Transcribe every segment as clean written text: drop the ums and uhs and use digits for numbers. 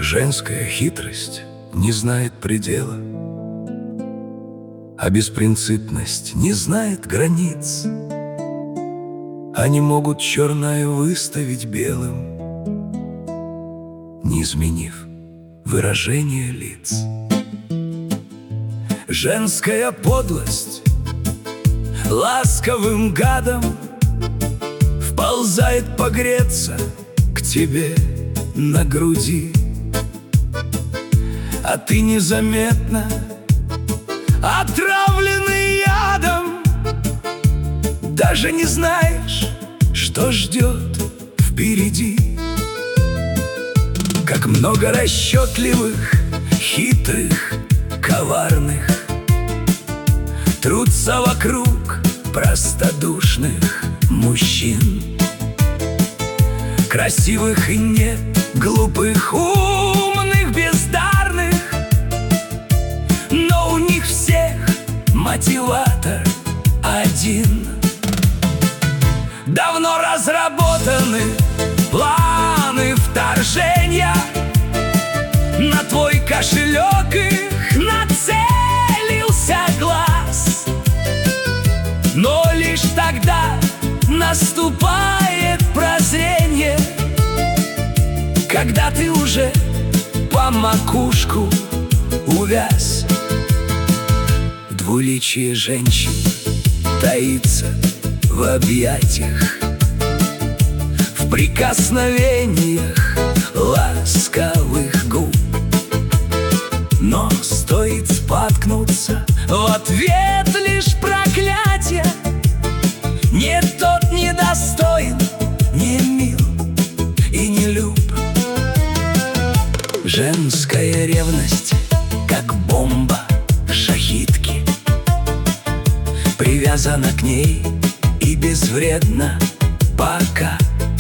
Женская хитрость не знает предела, а беспринципность не знает границ. Они могут черное выставить белым, не изменив выражение лиц. Женская подлость ласковым гадом вползает погреться к тебе на груди, а ты незаметно, отравленный ядом, даже не знаешь, что ждет впереди. Как много расчетливых, хитрых, коварных трутся вокруг простодушных мужчин, красивых и не глупых, умных, бездарных, но у них всех мотиватор один. Давно разработаны планы вторжения, на твой кошелек их нацелился глаз. Но лишь тогда наступает прозрение, когда ты уже по макушку увяз. Двуличие женщин таится в объятиях, в прикосновениях ласковых губ. Но стоит споткнуться, в ответ лишь проклятие. Не тот недостоин, не мил и не люб. Женская ревность, как бомба шахидки, привязана к ней и безвредна пока.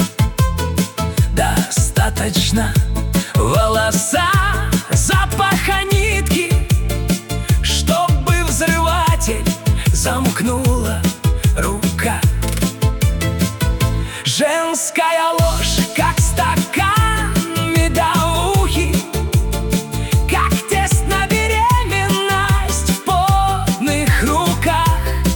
Достаточно волоса, запаха нитки, чтобы взрыватель замкнула рука. Женская ложь, как стакан медовухи, как тест на беременность в потных руках.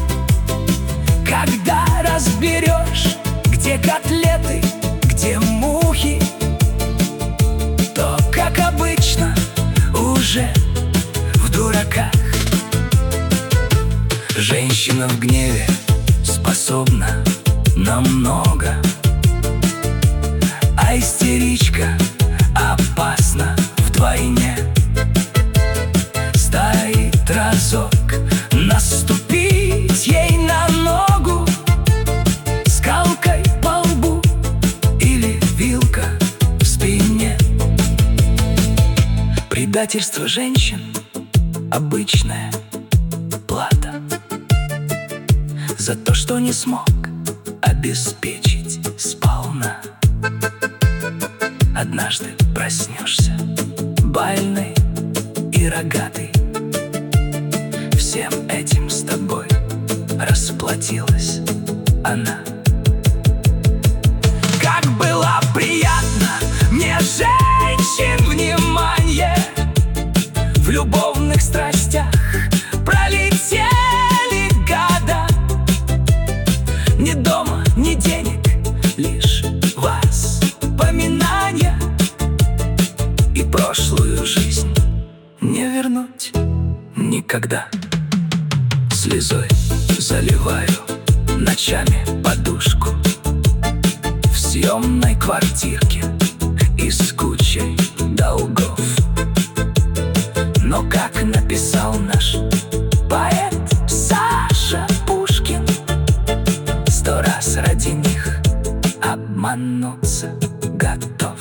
Когда разберешь, где котлеты, где мухи, то, как обычно, уже в дураках. Женщина в гневе способна на много, а истеричка опасна вдвойне. Стоит разок наступить ей на ногу, скалкой по лбу или вилка в спине. Предательство женщин — обычная плата за то, что не смог обеспечить сполна. Однажды проснешься бальной и рогатой, всем этим с тобой расплатилась она. Как было приятно мне женщин внимание, в любовных страстях пролетели года. Ни дома, ни денег, лишь воспоминания, и прошлую жизнь не вернуть никогда. Слезой заливаю ночами подушку в съемной квартирке и с кучей долгов. Но, как написал наш поэт Саша Пушкин, 100 раз ради них обмануться готов.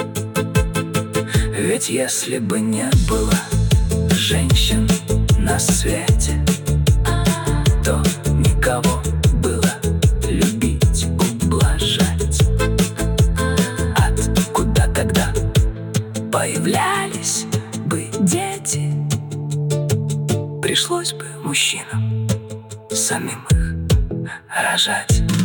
Ведь если бы не было женщин на свете, то никого было любить, ублажать. Откуда тогда появлялись бы дети? Пришлось бы мужчинам самим их рожать.